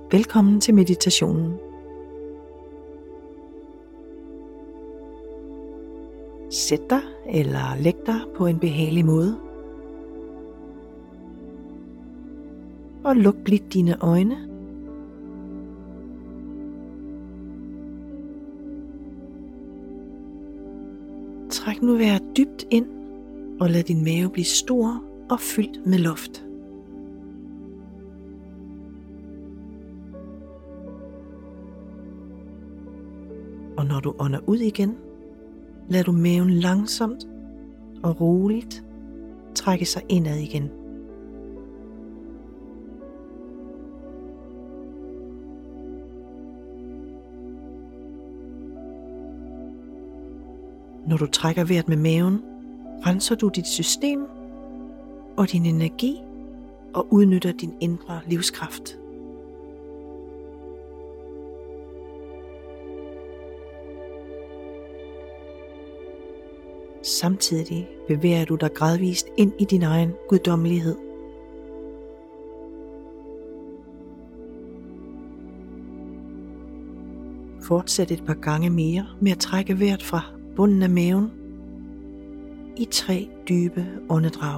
Velkommen til meditationen. Sæt dig eller læg dig på en behagelig måde. Og luk blidt dine øjne. Træk nu vejret dybt ind og lad din mave blive stor og fyldt med luft. Og når du ånder ud igen, lad du maven langsomt og roligt trække sig indad igen. Når du trækker vejret med maven, renser du dit system og din energi og udnytter din indre livskraft. Samtidig bevæger du dig gradvist ind i din egen guddommelighed. Fortsæt et par gange mere med at trække vejret fra bunden af maven i 3 dybe åndedrag.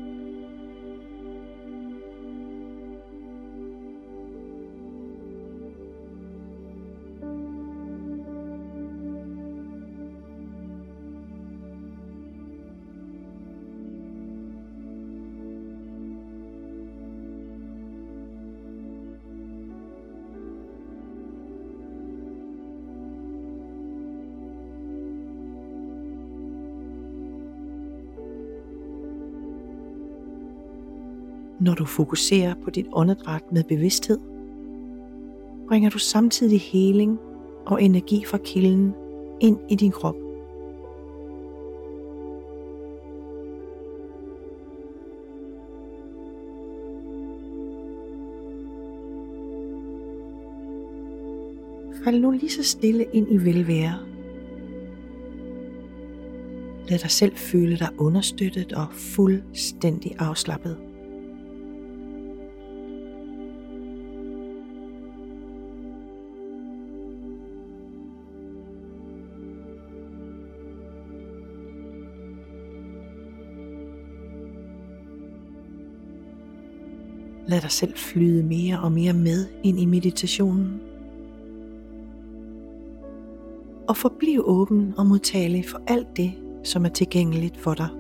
Når du fokuserer på dit åndedræt med bevidsthed, bringer du samtidig heling og energi fra kilden ind i din krop. Fald nu lige så stille ind i velvære. Lad dig selv føle dig understøttet og fuldstændig afslappet. Lad dig selv flyde mere og mere med ind i meditationen. Og forbliv åben og modtagelig for alt det, som er tilgængeligt for dig.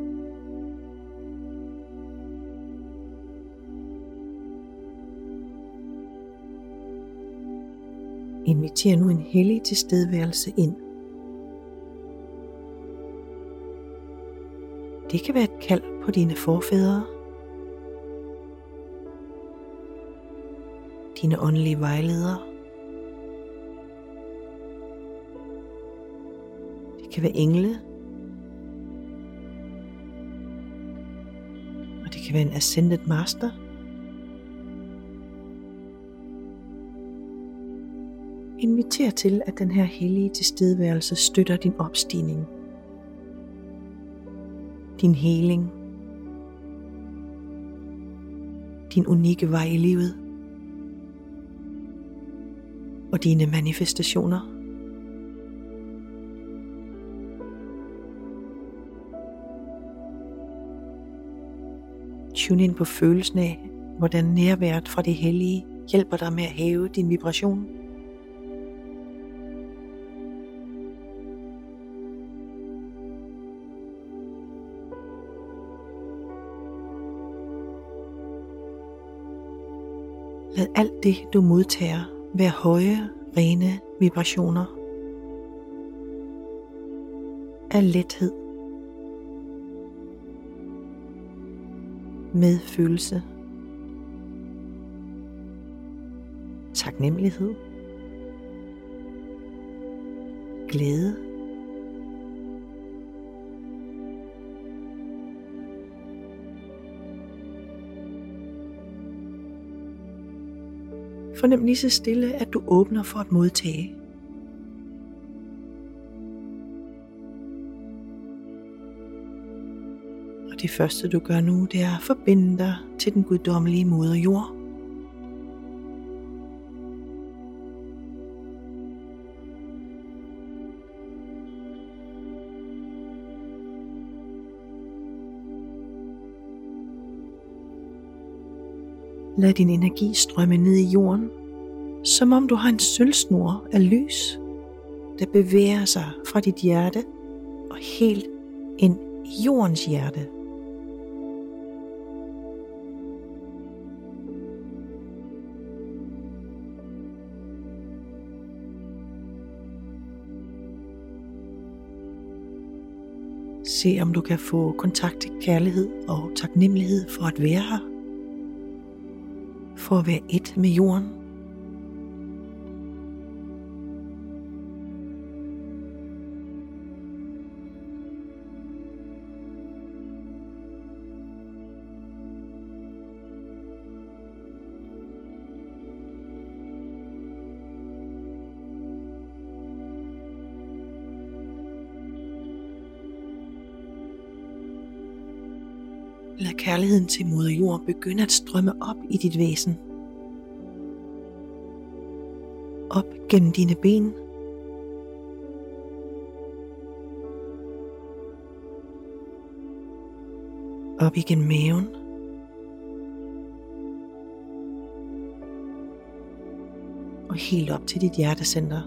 Inviter nu en hellig tilstedeværelse ind. Det kan være et kald på dine forfædre, dine åndelige vejledere. Det kan være engle. Og det kan være en ascended master. Inviter til, at den her hellige tilstedeværelse støtter din opstigning, din heling, din unikke vej i livet og dine manifestationer. Tune ind på følelsen af, hvordan nærværet fra det hellige hjælper dig med at hæve din vibration. Lad alt det, du modtager, være høje, rene vibrationer af lethed, medfølelse, taknemmelighed, glæde, fornem lige så stille, at du åbner for at modtage. Og det første du gør nu, det er at forbinde dig til den guddommelige moder jord. Lad din energi strømme ned i jorden, som om du har en sølvsnor af lys, der bevæger sig fra dit hjerte og helt ind i jordens hjerte. Se om du kan få kontakt til kærlighed og taknemmelighed for at være her. For at være et med jorden. Lad kærligheden til moder jord begynde at strømme op i dit væsen. Op gennem dine ben. Op igennem maven. Og helt op til dit hjertecenter.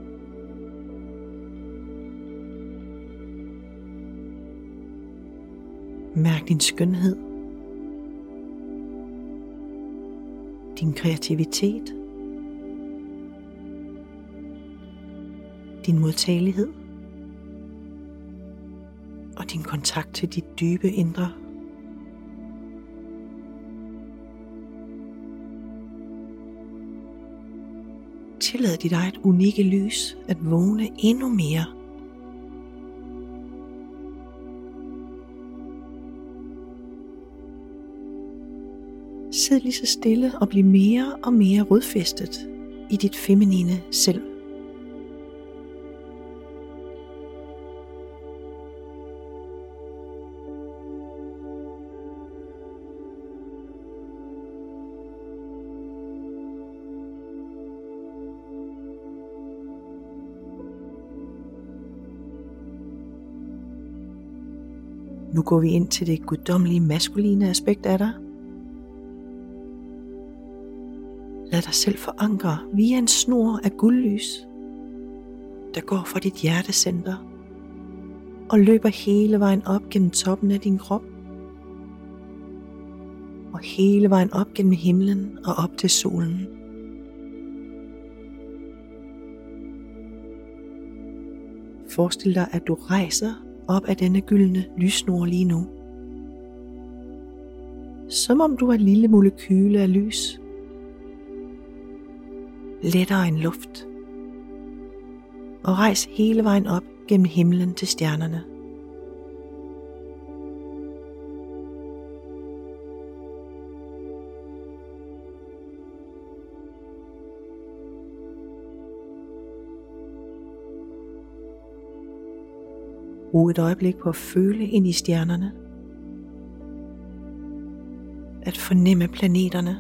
Mærk din skønhed, din kreativitet, din modtagelighed og din kontakt til dit dybe indre. Tillad dit eget unikke lys at vågne endnu mere. Sid lige så stille og bliv mere og mere rodfæstet i dit feminine selv. Nu går vi ind til det guddommelige maskuline aspekt af dig. Lad dig selv forankre via en snor af guldlys, der går fra dit hjertecenter og løber hele vejen op gennem toppen af din krop og hele vejen op gennem himlen og op til solen. Forestil dig, at du rejser op af denne gyldne lyssnor lige nu, som om du er et lille molekyle af lys, lettere end luft, og rejs hele vejen op gennem himlen til stjernerne. Brug et øjeblik på at føle ind i stjernerne, at fornemme planeterne,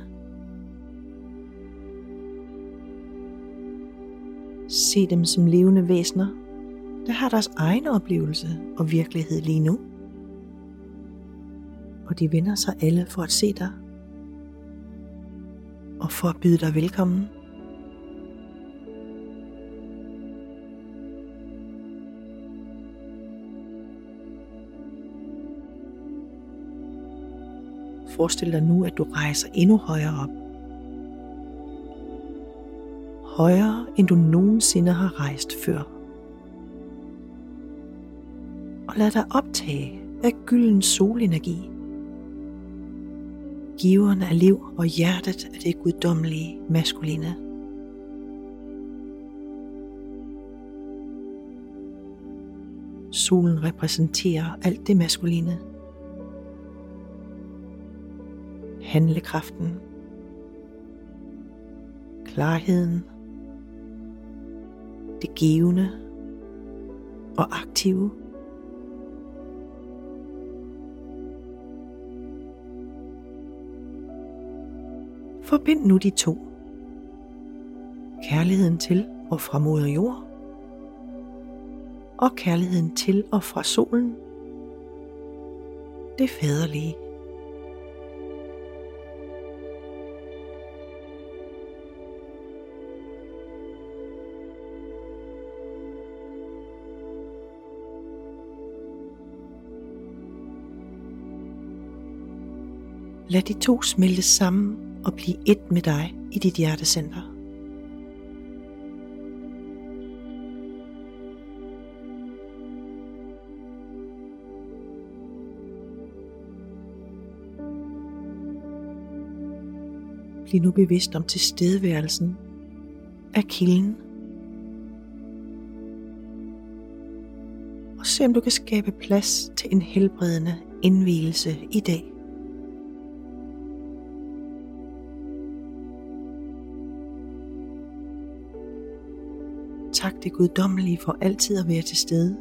se dem som levende væsener, der har deres egen oplevelse og virkelighed lige nu. Og de vender sig alle for at se dig og for at byde dig velkommen. Forestil dig nu, at du rejser endnu højere op. Højere end du nogensinde har rejst før. Og lad dig optage af gylden solenergi. Giveren af liv og hjertet af det guddommelige maskuline. Solen repræsenterer alt det maskuline. Handlekraften, klarheden, det givende og aktive. Forbind nu de to. Kærligheden til og fra moder jord, og kærligheden til og fra solen, det faderlige. Lad de to smelte sammen og blive ét med dig i dit hjertecenter. Bliv nu bevidst om tilstedeværelsen af kilden. Og se om du kan skabe plads til en helbredende indvielse i dag. Tak det guddommelige for altid at være til stede.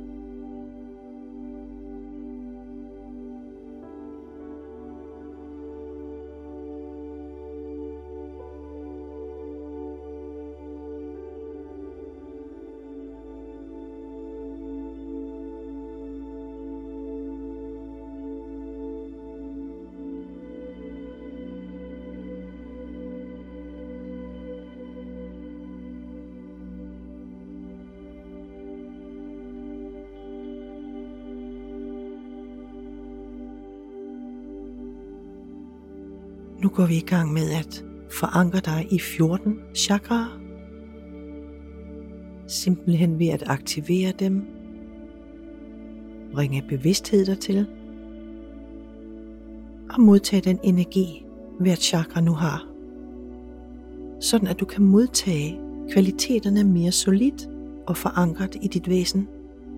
Nu går vi i gang med at forankre dig i 14 chakraer. Simpelthen ved at aktivere dem. Bringe bevidsthed dertil. Og modtage den energi, hvert chakra nu har. Sådan at du kan modtage kvaliteterne mere solidt og forankret i dit væsen.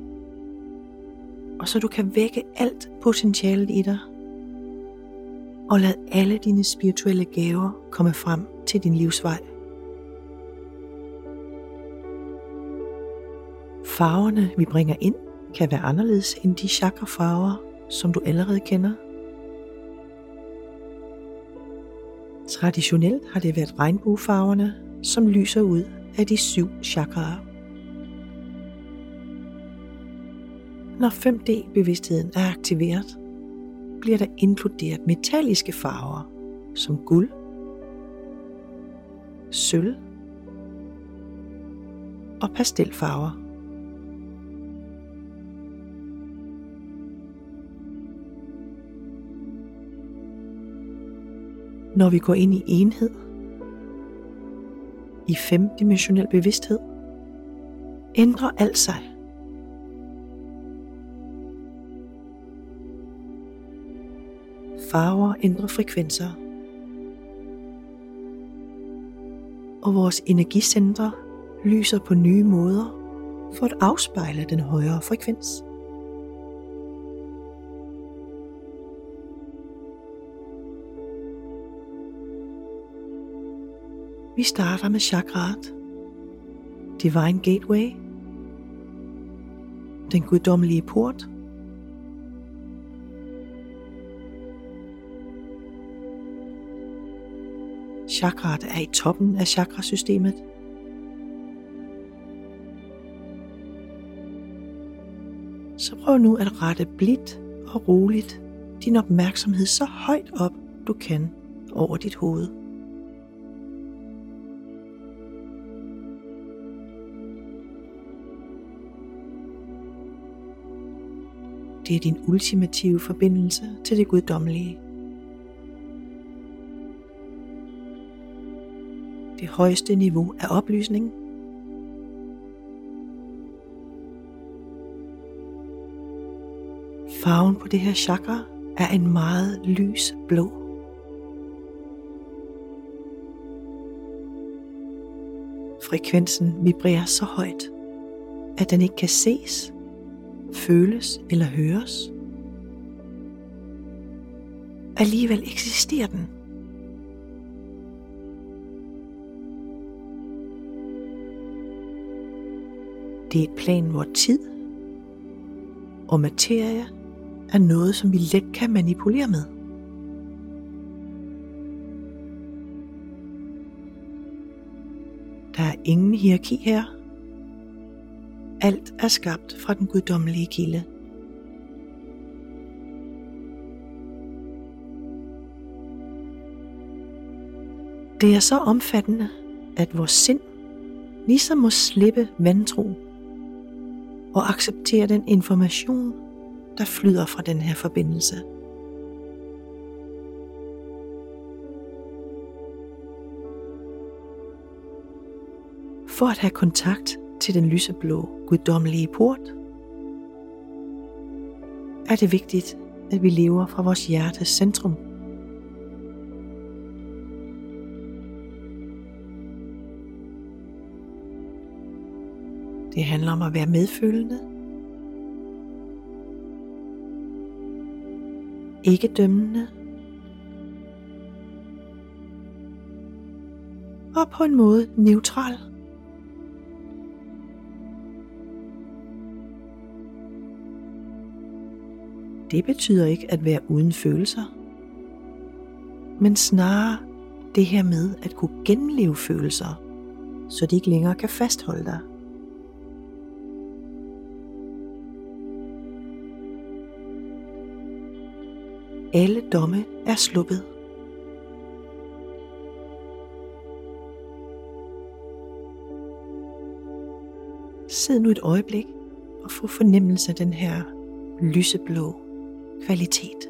Og så du kan vække alt potentialet i dig. Og lad alle dine spirituelle gaver komme frem til din livsvej. Farverne vi bringer ind kan være anderledes end de chakrafarver, som du allerede kender. Traditionelt har det været regnbuefarverne, som lyser ud af de 7 chakraer. Når 5D-bevidstheden er aktiveret, bliver der inkluderet metalliske farver som guld, sølv og pastelfarver. Når vi går ind i enhed, i 5-dimensionel bevidsthed, ændrer alt sig. Farver ændrer frekvenser, og vores energicentre lyser på nye måder for at afspejle den højere frekvens. Vi starter med chakraet, Divine Gateway, den guddommelige port. Chakraet er i toppen af chakrasystemet. Så prøv nu at rette blidt og roligt din opmærksomhed så højt op du kan over dit hoved. Det er din ultimative forbindelse til det guddommelige. Det højeste niveau af oplysning. Farven på det her chakra er en meget lys blå. Frekvensen vibrerer så højt, at den ikke kan ses, føles eller høres. Alligevel eksisterer den. Det er et plan, hvor tid og materie er noget, som vi let kan manipulere med. Der er ingen hierarki her. Alt er skabt fra den guddommelige kilde. Det er så omfattende, at vores sind ligesom må slippe vantro og acceptere den information, der flyder fra den her forbindelse. For at have kontakt til den lyseblå, guddommelige port, er det vigtigt, at vi lever fra vores hjertes centrum. Det handler om at være medfølende, ikke dømmende, og på en måde neutral. Det betyder ikke at være uden følelser, men snarere det her med at kunne genleve følelser, så de ikke længere kan fastholde dig. Alle domme er sluppet. Sid nu et øjeblik og få fornemmelse af den her lyseblå kvalitet.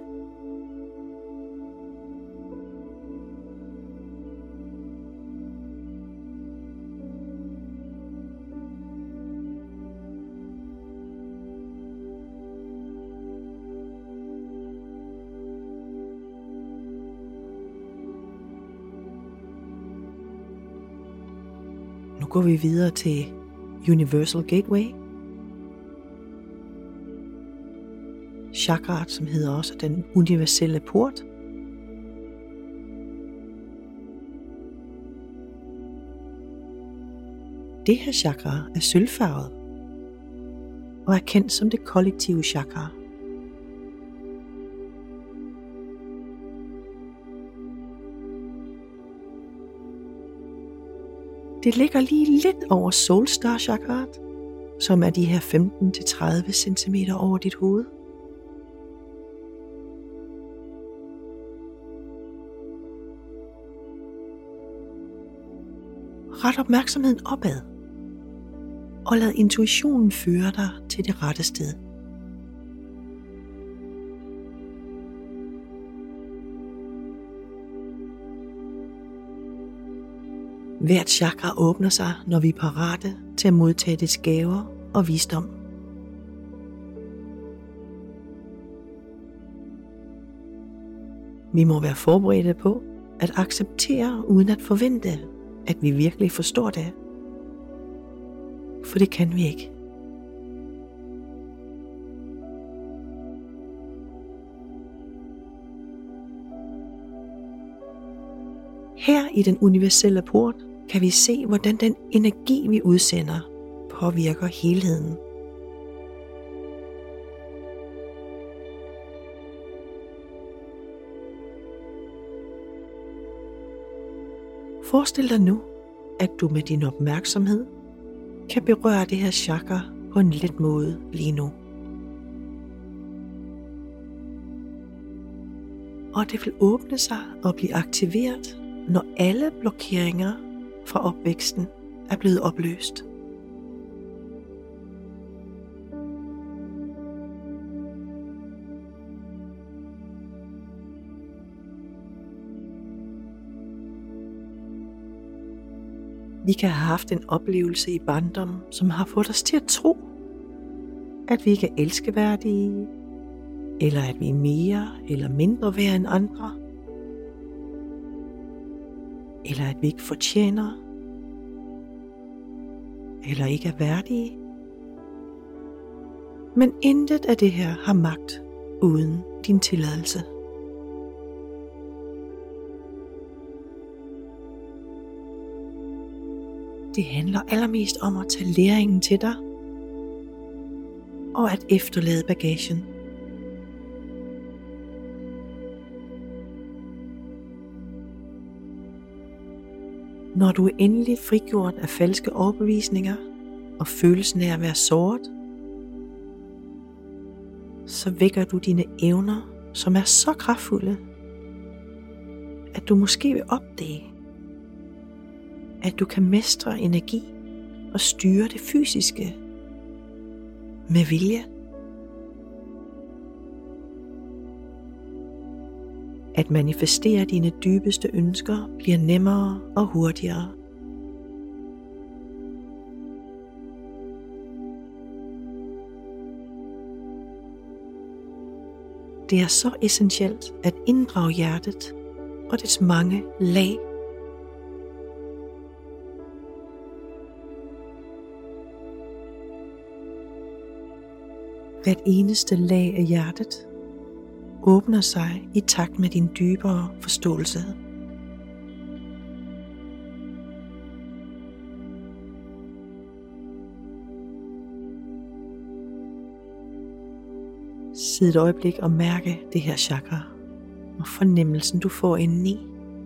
Nu går vi videre til Universal Gateway. Chakraet, som hedder også den universelle port. Det her chakra er sølvfarvet og er kendt som det kollektive chakra. Det ligger lige lidt over Soulstar chakraet, som er de her 15-30 cm over dit hoved. Ret opmærksomheden opad, og lad intuitionen føre dig til det rette sted. Hvert chakra åbner sig, når vi er parate til at modtage dets gaver og visdom. Vi må være forberedte på at acceptere uden at forvente, at vi virkelig forstår det. For det kan vi ikke. Her i den universelle port kan vi se, hvordan den energi, vi udsender, påvirker helheden. Forestil dig nu, at du med din opmærksomhed kan berøre det her chakra på en let måde lige nu. Og det vil åbne sig og blive aktiveret, når alle blokeringer fra opvæksten er blevet opløst. Vi kan have haft en oplevelse i barndom, som har fået os til at tro, at vi ikke er elskeværdige, eller at vi er mere eller mindre værd end andre, eller at vi ikke fortjener, eller ikke er værdige. Men intet af det her har magt uden din tilladelse. Det handler allermest om at tage læringen til dig og at efterlade bagagen. Når du er endelig frigjort af falske overbevisninger og følelsen af at være såret, så vækker du dine evner, som er så kraftfulde, at du måske vil opdage, at du kan mestre energi og styre det fysiske med vilje. At manifestere dine dybeste ønsker bliver nemmere og hurtigere. Det er så essentielt at inddrage hjertet og dets mange lag. Hvert eneste lag af hjertet åbner sig i takt med din dybere forståelse. Sid et øjeblik og mærke det her chakra og fornemmelsen du får indeni.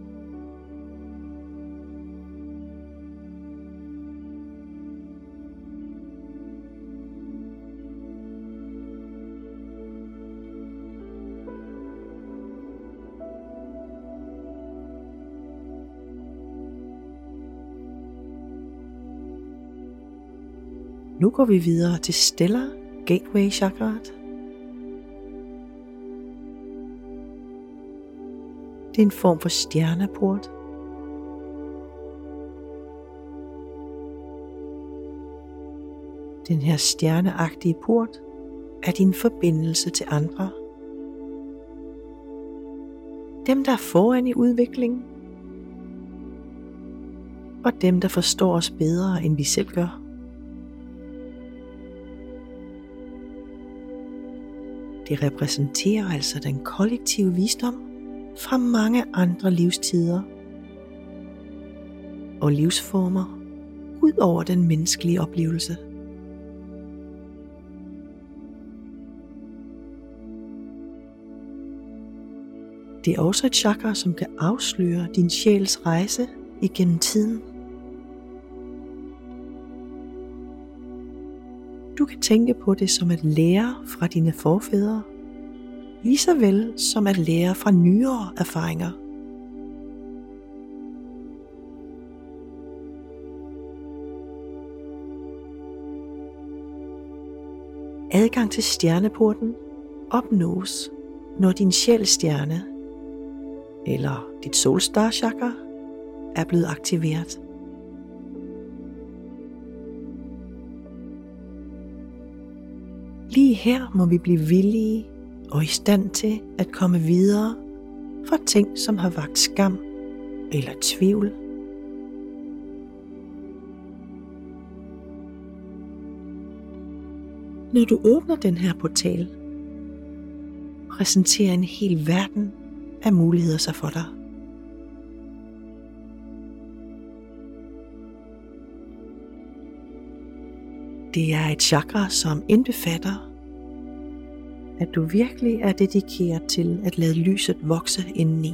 Nu går vi videre til Stellar Gateway chakraet. Det er en form for stjerneport. Den her stjerneagtige port er din forbindelse til andre. Dem der er foran i udviklingen. Og dem der forstår os bedre end vi selv gør. Det repræsenterer altså den kollektive visdom fra mange andre livstider og livsformer ud over den menneskelige oplevelse. Det er også et chakra, som kan afsløre din sjæls rejse igennem tiden. Du kan tænke på det som at lære fra dine forfædre, lige så vel som at lære fra nyere erfaringer. Adgang til stjerneporten opnås, når din sjælstjerne eller dit solstar chakra er blevet aktiveret. Lige her må vi blive villige og i stand til at komme videre fra ting, som har vakt skam eller tvivl. Når du åbner den her portal, præsenterer en hel verden af muligheder sig for dig. Det er et chakra, som indbefatter, at du virkelig er dedikeret til at lade lyset vokse indeni.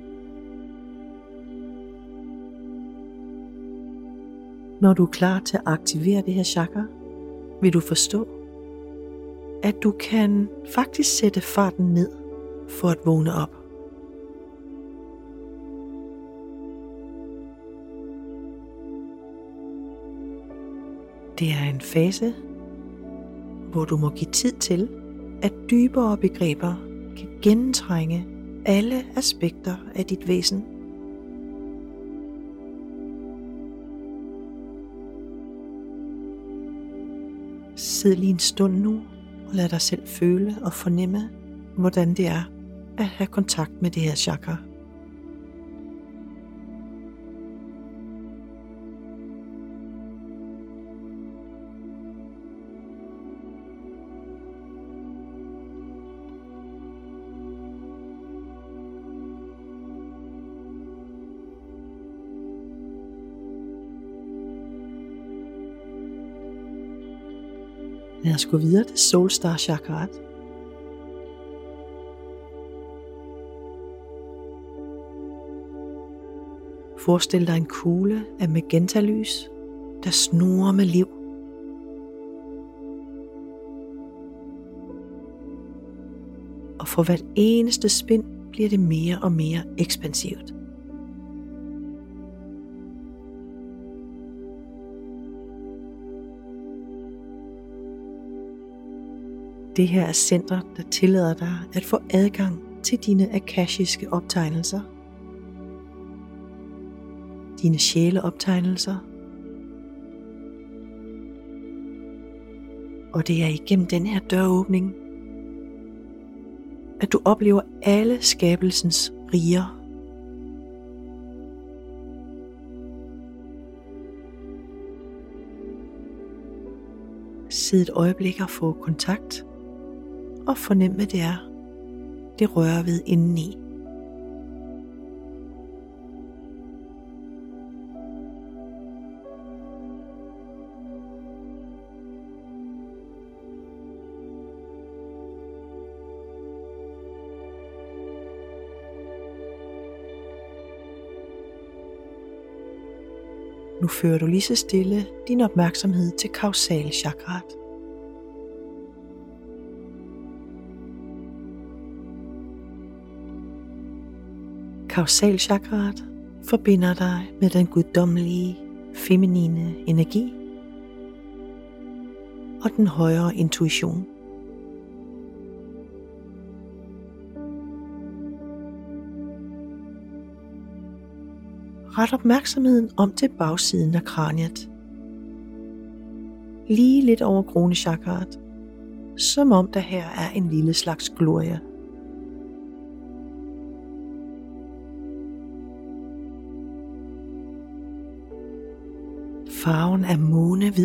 Når du er klar til at aktivere det her chakra, vil du forstå, at du kan faktisk sætte farten ned for at vågne op. Det er en fase, hvor du må give tid til, at dybere begreber kan gennemtrænge alle aspekter af dit væsen. Sid lige en stund nu og lad dig selv føle og fornemme, hvordan det er at have kontakt med det her chakra. Lad os gå videre til Solstar chakraet. Forestil dig en kugle af magentalys, der snurrer med liv. Og for hvert eneste spin bliver det mere og mere ekspansivt. Det her er centret, der tillader dig at få adgang til dine akashiske optegnelser. Dine sjæleoptegnelser. Og det er igennem den her døråbning, at du oplever alle skabelsens riger. Sid et øjeblik og få kontakt, og fornem, hvad det rører ved indeni. Nu fører du lige så stille din opmærksomhed til kausalchakraet. Kausalchakraet forbinder dig med den guddommelige, feminine energi og den højere intuition. Ret opmærksomheden om til bagsiden af kraniet. Lige lidt over kronechakraet, som om der her er en lille slags glorie. Farven er månehvid.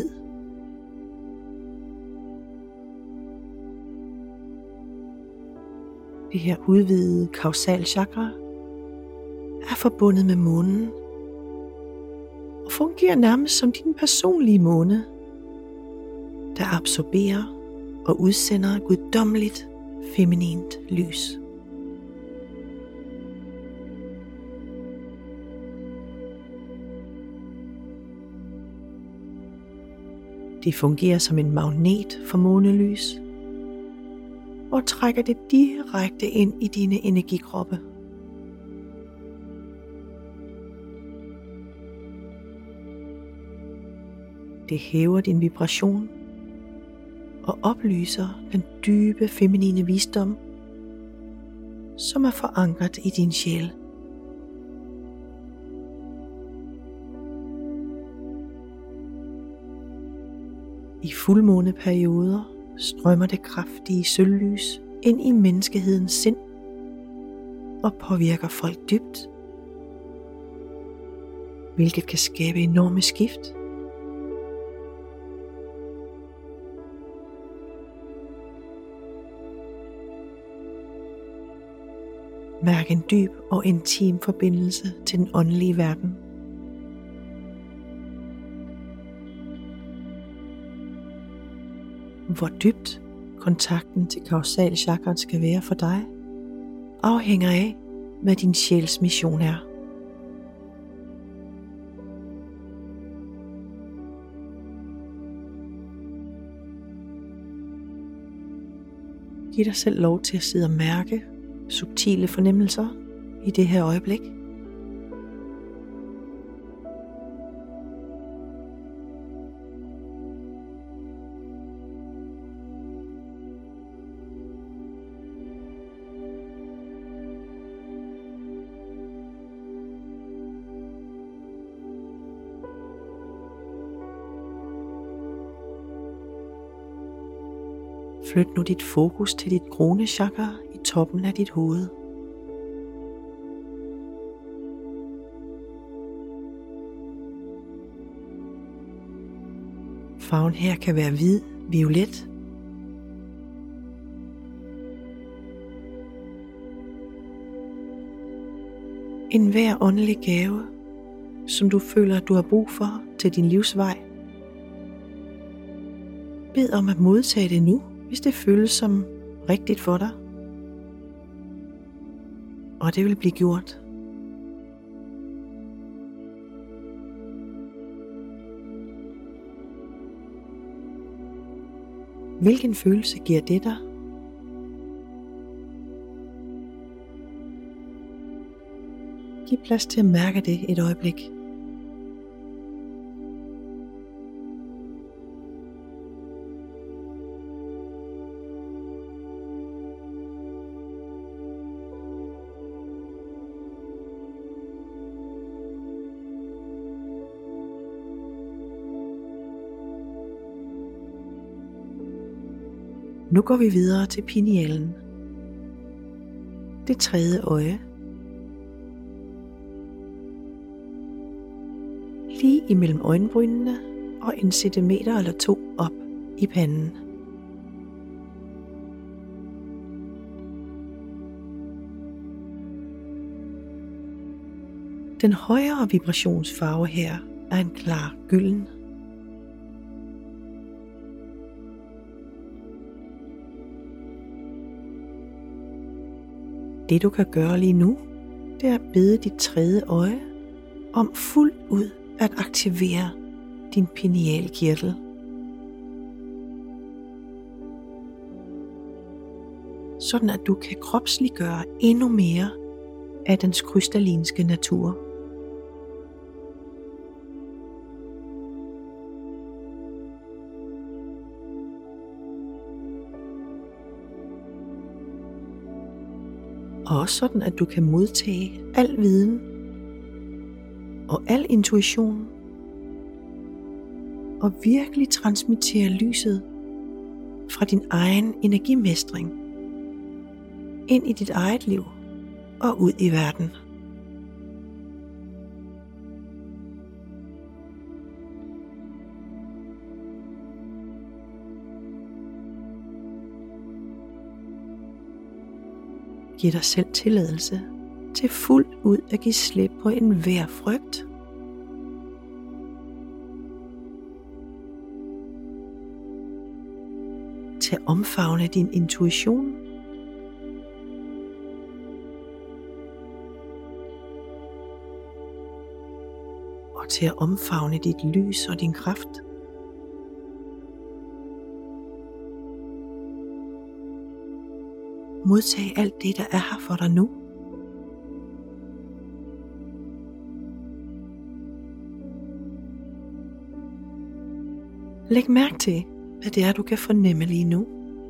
Det her udvidede kausalchakra er forbundet med månen og fungerer nærmest som din personlige måne, der absorberer og udsender et guddommeligt, feminint lys. Det fungerer som en magnet for månelys og trækker det direkte ind i dine energikroppe. Det hæver din vibration og oplyser den dybe feminine visdom, som er forankret i din sjæl. I fuldmåneperioder strømmer det kraftige sølvlys ind i menneskehedens sind og påvirker folk dybt, hvilket kan skabe enorme skift. Mærk en dyb og intim forbindelse til den åndelige verden. Hvor dybt kontakten til kausalchakraet skal være for dig, afhænger af, hvad din sjæls mission er. Giv dig selv lov til at sidde og mærke subtile fornemmelser i det her øjeblik. Flyt nu dit fokus til dit kronechakra i toppen af dit hoved. Farven her kan være hvid, violet. En hver åndelig gave, som du føler, du har brug for til din livsvej. Bed om at modtage det nu, hvis det føles som rigtigt for dig. Og det vil blive gjort. Hvilken følelse giver det dig? Giv plads til at mærke det et øjeblik. Nu går vi videre til pinealen. det tredje øje. Lige imellem øjenbrynene og 1 centimeter eller 2 op i panden. Den højere vibrationsfarve her er en klar gylden. Det du kan gøre lige nu, det er at bede dit tredje øje om fuldt ud at aktivere din pinealkirtel. Sådan at du kan kropsliggøre endnu mere af dens krystallinske natur. Og også sådan at du kan modtage al viden og al intuition og virkelig transmittere lyset fra din egen energimestring ind i dit eget liv og ud i verden. Giv dig selv tilladelse til fuldt ud at give slip på enhver frygt. Til at omfavne din intuition. Og til at omfavne dit lys og din kraft. Modtag alt det, der er her for dig nu. Læg mærke til, hvad det er, du kan fornemme lige nu.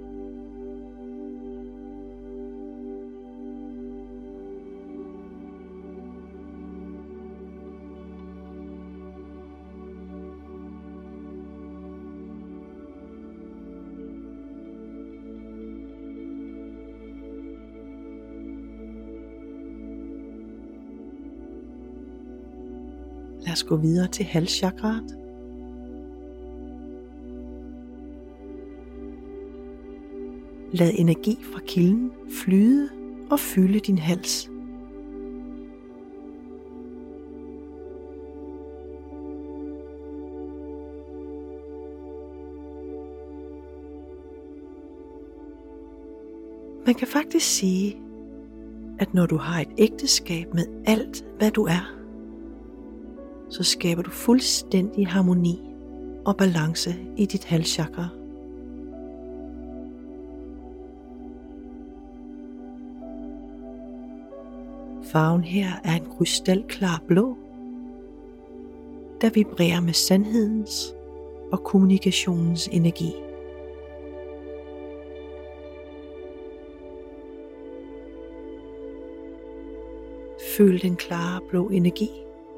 Lad os gå videre til halschakraet. Lad energi fra kilden flyde og fylde din hals. Man kan faktisk sige, at når du har et ægteskab med alt, hvad du er, så skaber du fuldstændig harmoni og balance i dit halschakra. Farven her er en krystalklar blå, der vibrerer med sandhedens og kommunikationens energi. Føl den klare blå energi,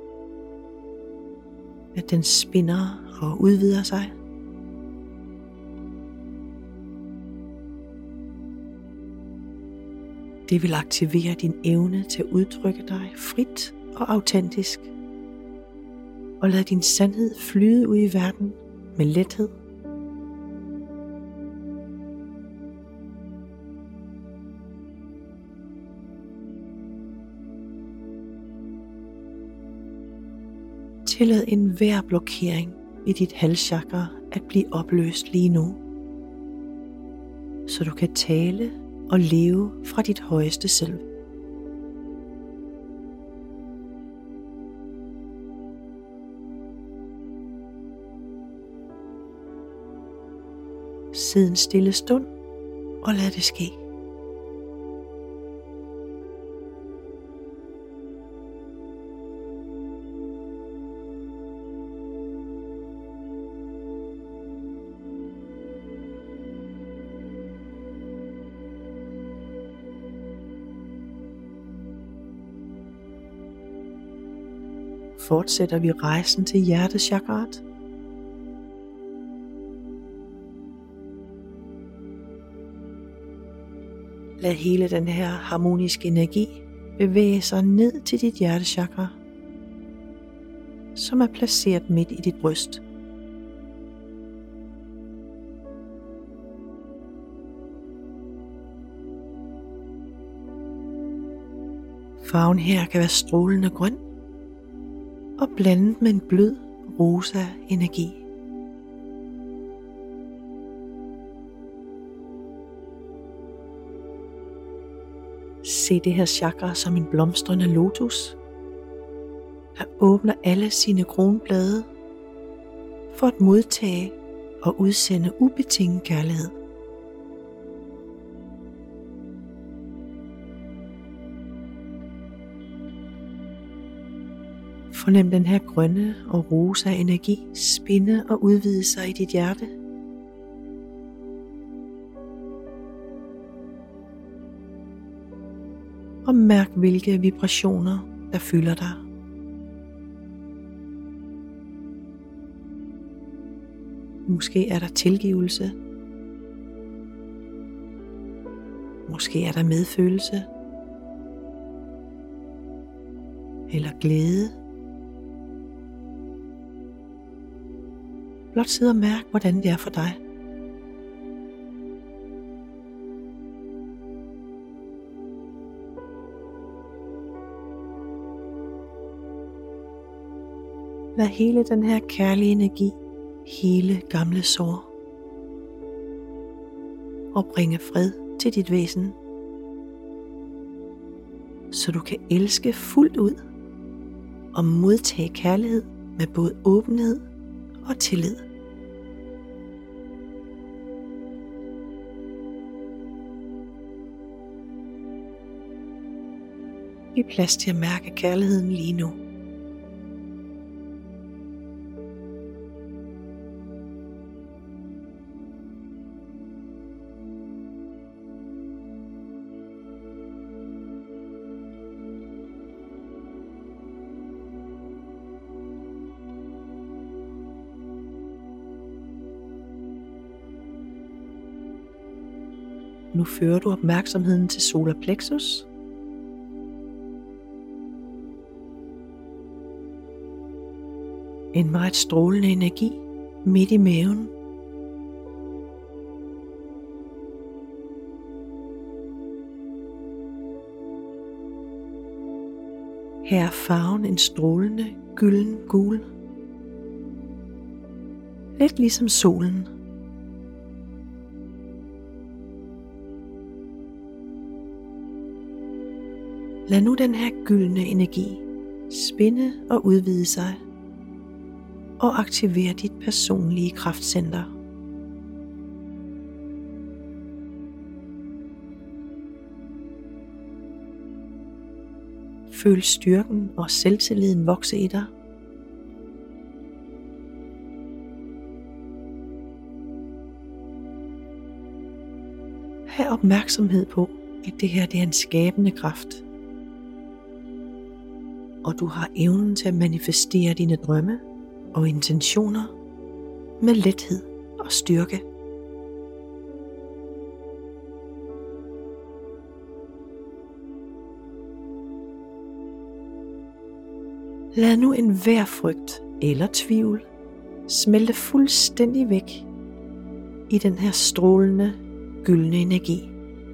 at den spinder og udvider sig. Det vil aktivere din evne til at udtrykke dig frit og autentisk, og lad din sandhed flyde ud i verden med lethed. Tillad enhver blokering i dit halschakra at blive opløst lige nu, så du kan tale og leve fra dit højeste selv. Sid en stille stund og lad det ske. Fortsætter vi rejsen til hjertechakraet. Lad hele den her harmoniske energi bevæge sig ned til dit hjertechakra, som er placeret midt i dit bryst. Farven her kan være strålende grøn og blandet med en blød rosa energi. Se det her chakra som en blomstrende lotus, der åbner alle sine kronblade for at modtage og udsende ubetinget kærlighed. Fornem den her grønne og rosa energi spinde og udvide sig i dit hjerte. Og mærk hvilke vibrationer der fylder dig. Måske er der tilgivelse. Måske er der medfølelse. Eller glæde. Blot sid og mærk, hvordan det er for dig. Lad hele den her kærlige energi hele gamle sår og bringe fred til dit væsen, så du kan elske fuldt ud og modtage kærlighed med både åbenhed og tillid. Giv plads til at mærke kærligheden lige nu. Nu fører du opmærksomheden til solar plexus. En meget strålende energi midt i maven. Her er farven en strålende gylden gul. Lidt ligesom solen. Lad nu den her gyldne energi spinde og udvide sig og aktivere dit personlige kraftcenter. Føl styrken og selvtilliden vokse i dig. Ha' opmærksomhed på, at det her er en skabende kraft. Og du har evnen til at manifestere dine drømme og intentioner med lethed og styrke. Lad nu enhver frygt eller tvivl smelte fuldstændig væk i den her strålende, gyldne energi.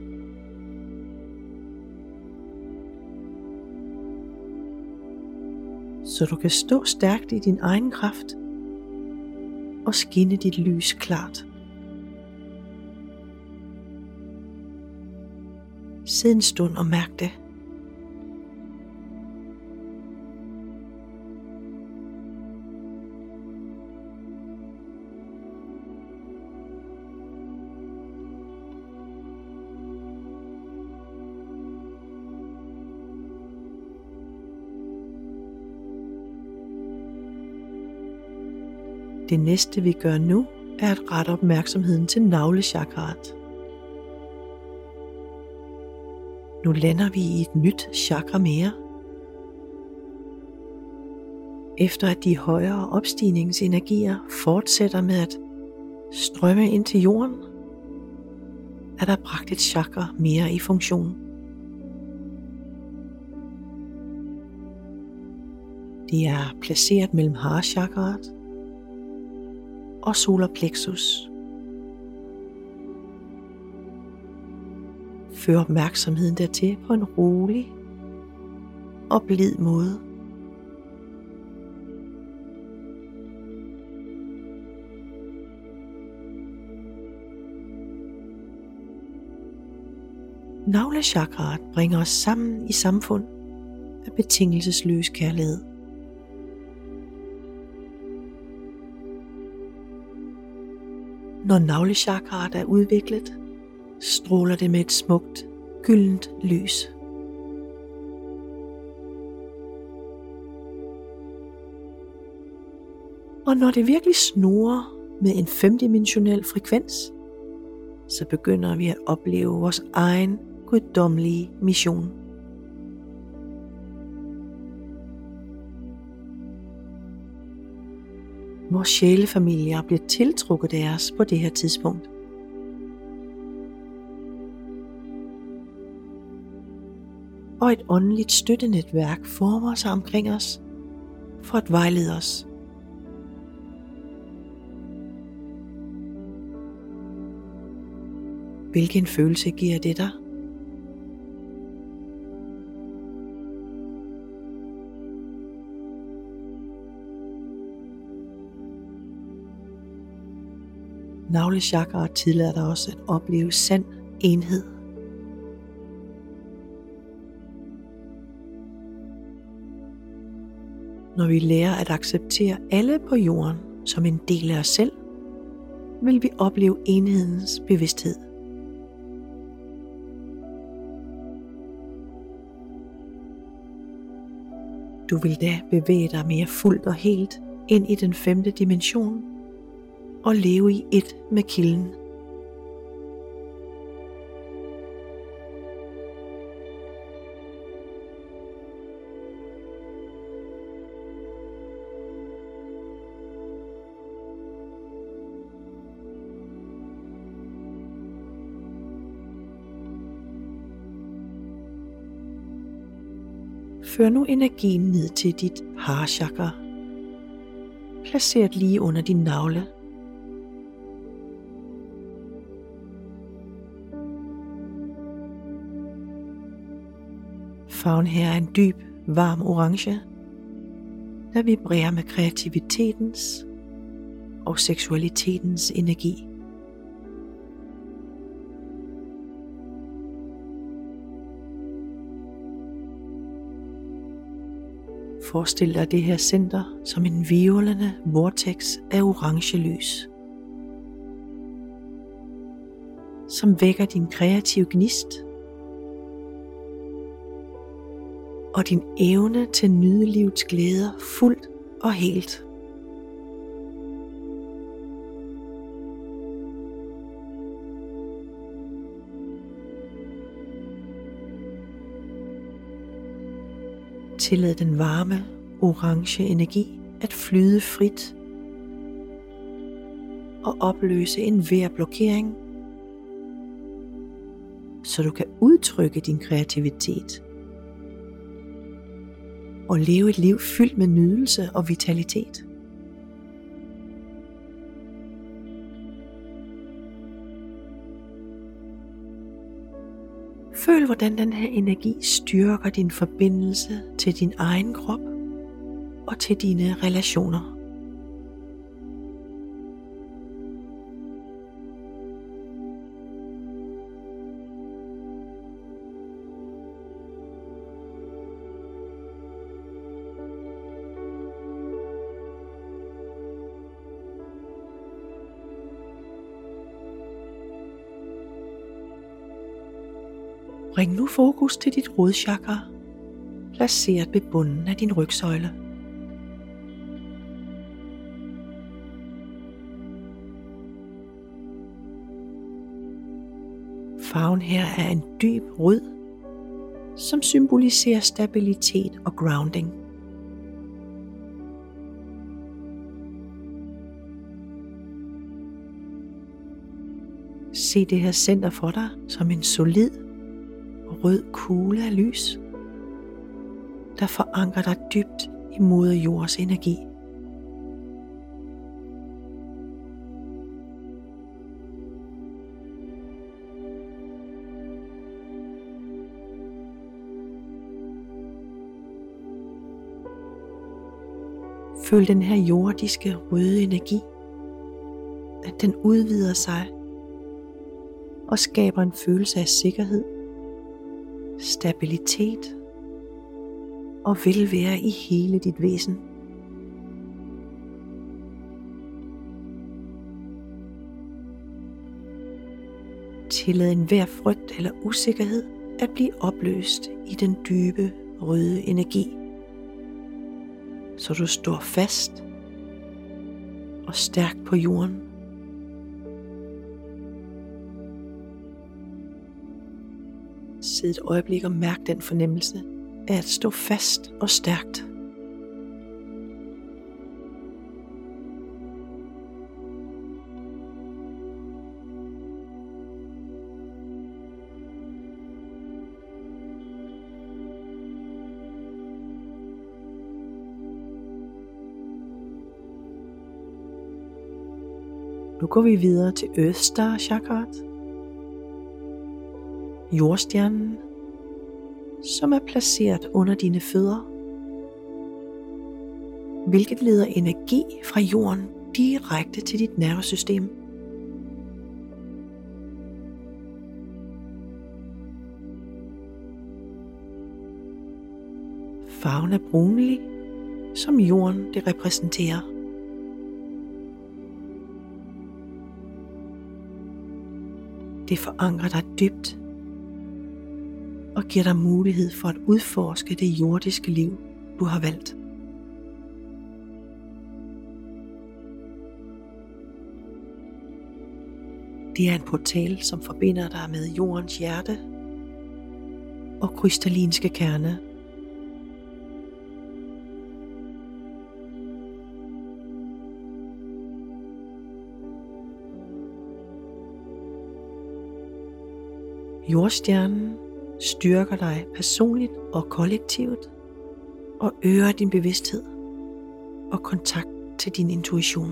Så du kan stå stærkt i din egen kraft og skinne dit lys klart. Sid en stund og mærk det. Det næste vi gør nu, er at rette opmærksomheden til navlechakraet. Nu lander vi i et nyt chakra mere. Efter at de højere opstigningsenergier fortsætter med at strømme ind til jorden, er der bragt et chakra mere i funktion. Det er placeret mellem harachakraet og solar plexus. Før opmærksomheden dertil på en rolig og blid måde. Navlechakraet bringer os sammen i samfund af betingelsesløs kærlighed. Når navlechakraet er udviklet, stråler det med et smukt, gyldent lys. Og når det virkelig snurrer med en femdimensionel frekvens, så begynder vi at opleve vores egen guddommelige mission. Vores sjælefamilier bliver tiltrukket af os på det her tidspunkt. Og et åndeligt støttenetværk former sig omkring os for at vejlede os. Hvilken følelse giver det dig? Navlechakraet tillader dig også at opleve sand enhed. Når vi lærer at acceptere alle på jorden som en del af os selv, vil vi opleve enhedens bevidsthed. Du vil da bevæge dig mere fuldt og helt ind i den femte dimension og leve i ét med kilden. Før nu energien ned til dit harachakra, placeret lige under din navle. Farven her er en dyb, varm orange, der vibrerer med kreativitetens og seksualitetens energi. Forestil dig det her center som en hvirvlende vortex af orange lys, som vækker din kreative gnist og din evne til at nyde livets glæder fuldt og helt. Tillad den varme, orange energi at flyde frit og opløse enhver blokering, så du kan udtrykke din kreativitet og leve et liv fyldt med nydelse og vitalitet. Føl, hvordan den her energi styrker din forbindelse til din egen krop og til dine relationer. Bring nu fokus til dit rodchakra, placeret ved bunden af din rygsøjle. Farven her er en dyb rød, som symboliserer stabilitet og grounding. Se det her center for dig som en solid rød kugle af lys, der forankrer dig dybt i moder jords energi. Føl den her jordiske røde energi, at den udvider sig og skaber en følelse af sikkerhed, stabilitet og velvære i hele dit væsen. Tillad enhver frygt eller usikkerhed at blive opløst i den dybe røde energi, så du står fast og stærkt på jorden. Sid et øjeblik og mærk den fornemmelse af at stå fast og stærkt. Nu går vi videre til Earth Star Chakrat, jordstjernen, som er placeret under dine fødder, hvilket leder energi fra jorden direkte til dit nervesystem. Farven er brunlig, som jorden det repræsenterer. Det forankrer dig dybt og giver dig mulighed for at udforske det jordiske liv, du har valgt. Det er en portal, som forbinder dig med jordens hjerte og krystallinske kerne. Jordstjernen styrker dig personligt og kollektivt og øger din bevidsthed og kontakt til din intuition.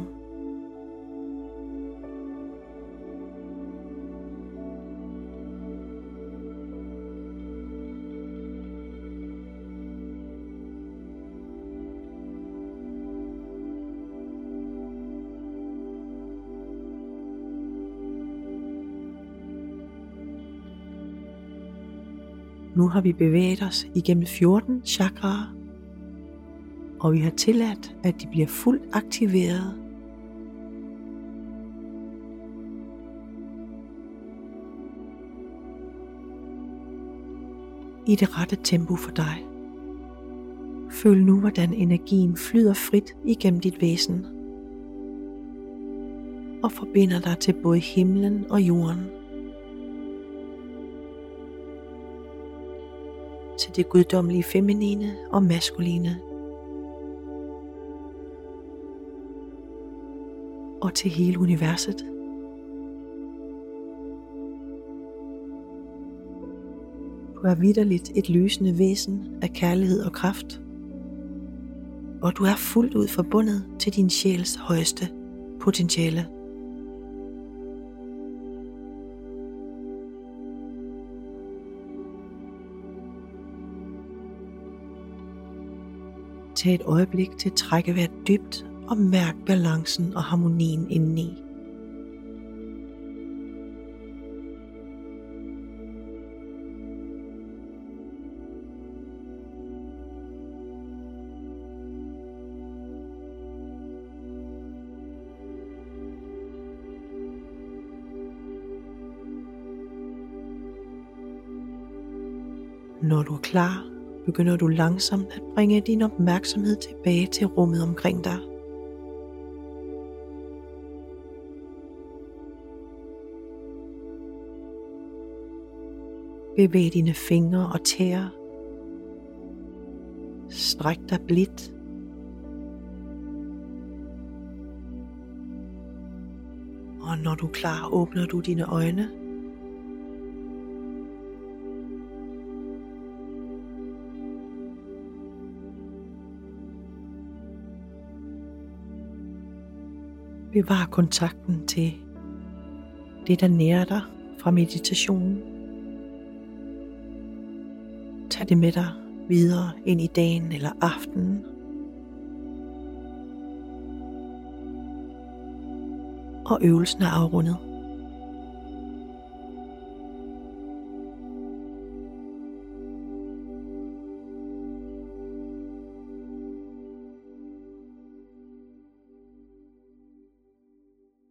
Nu har vi bevæget os igennem 14 chakraer, og vi har tilladt, at de bliver fuldt aktiveret. I det rette tempo for dig. Føl nu, hvordan energien flyder frit igennem dit væsen og forbinder dig til både himlen og jorden. Til det guddommelige feminine og maskuline, og til hele universet. Du er vitterligt et lysende væsen af kærlighed og kraft, og du er fuldt ud forbundet til din sjæls højeste potentiale. Tag et øjeblik til at trække vejret dybt og mærk balancen og harmonien indeni. Når du er klar, begynder du langsomt at bringe din opmærksomhed tilbage til rummet omkring dig. Bevæg dine fingre og tæer. Stræk dig blidt. Og Og når du er klar, åbner du dine øjne. Bevar kontakten til det, der nærer dig fra meditationen. Tag det med dig videre ind i dagen eller aftenen. Og øvelsen er afrundet.